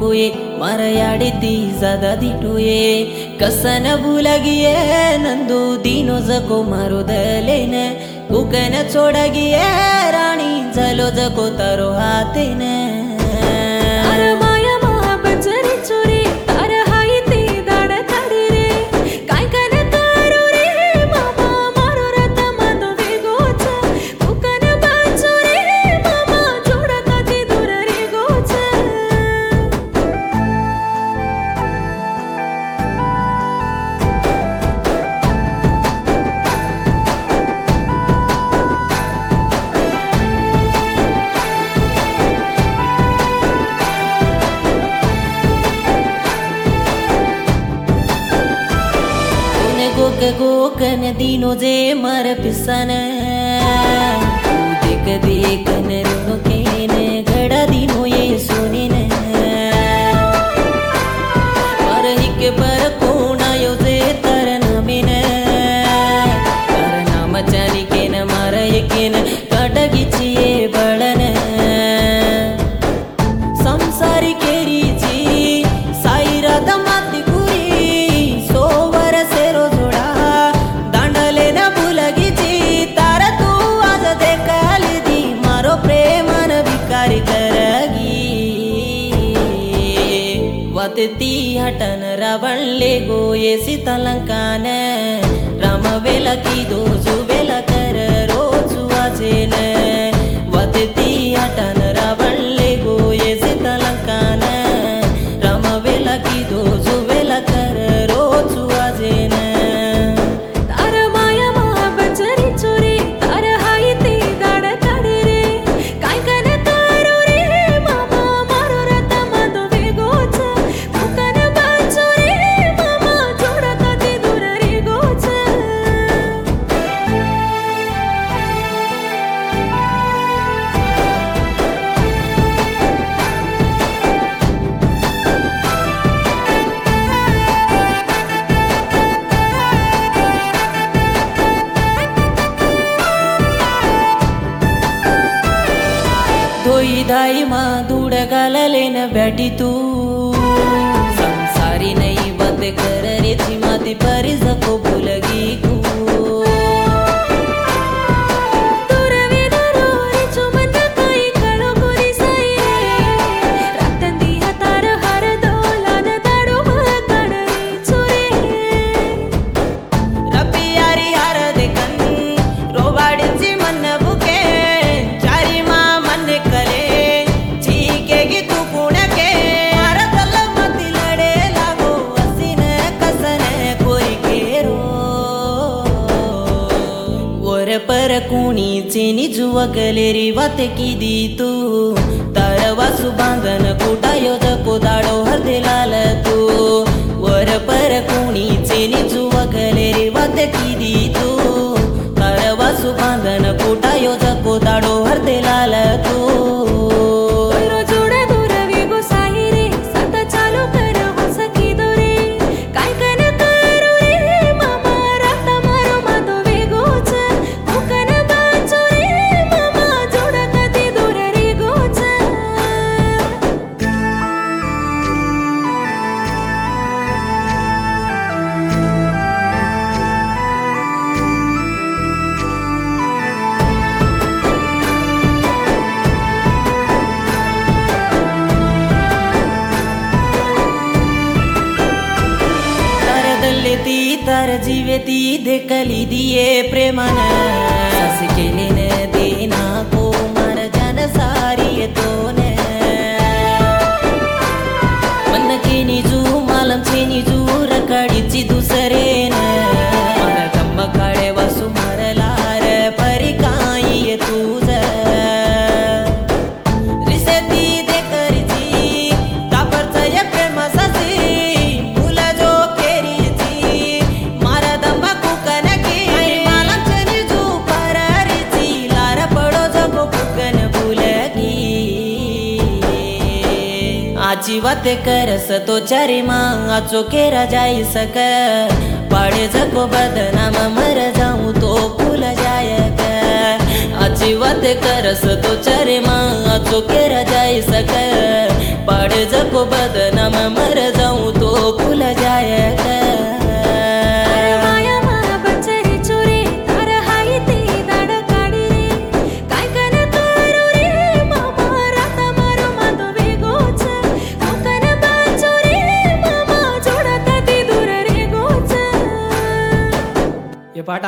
दिटोये मरयाडिती ज्यादा दिटोये कसन भूलगिए नंदू दिनो जको मारो दलेन कुकन छोड़गिए रानी झलो जको तारो हातेन गोकन दिनो जे मर पिसन देख देखन रुनो केन घड़ा दिनो ये सुनिन और हिक पर कोना यो जे तरन बिन पर नाम चनी केन मर यकेन कटगिचिए बळन संसारी केरी जी साईरा दमाती गुरी सोवर सेरो वतती हटन रावण ले गोये सीता लंकान राम वेला की दोजू वेला कर रोजू आजेन वतती हटन रावण ले गोये सीता लंकान राम वेला की दोजू वेला कर रोजू आजेन धाई मा दूड घाललेन बैठी तू संसारी नहीं बात कर रे चिमाती परी जको भूलगी कू पर कुणी चेनी जुवा गलेरी वाते की दी तू तार वासु बांधन कुटा योजको दाडो हरदे लाल तू वर पर कुणी चेनी जुवा गलेरी वाते की दी तू तार वासु बांधन कुटा योजको दाडो हरदे लाल तू तार जीवेती देखली दिये प्रेमान सस केले न देना को मर जन सारी तो ने मन के निजू मालम छे निजू रकड़ीची दुसरे न मर गम काळे वासु मरलार परी काही तुझ रिसेती देखरीची तापरचा या प्रेम ससी आजी बात करस तो चारी माँ चोकेरा जाई सक पाड़े जको बदनाम मर जाऊं तो फूल जायक आजी बात करस तो चारी माँ चोकेरा जाई सक पड़ जको बदनाम मर जाऊं तो खुल जाएगा।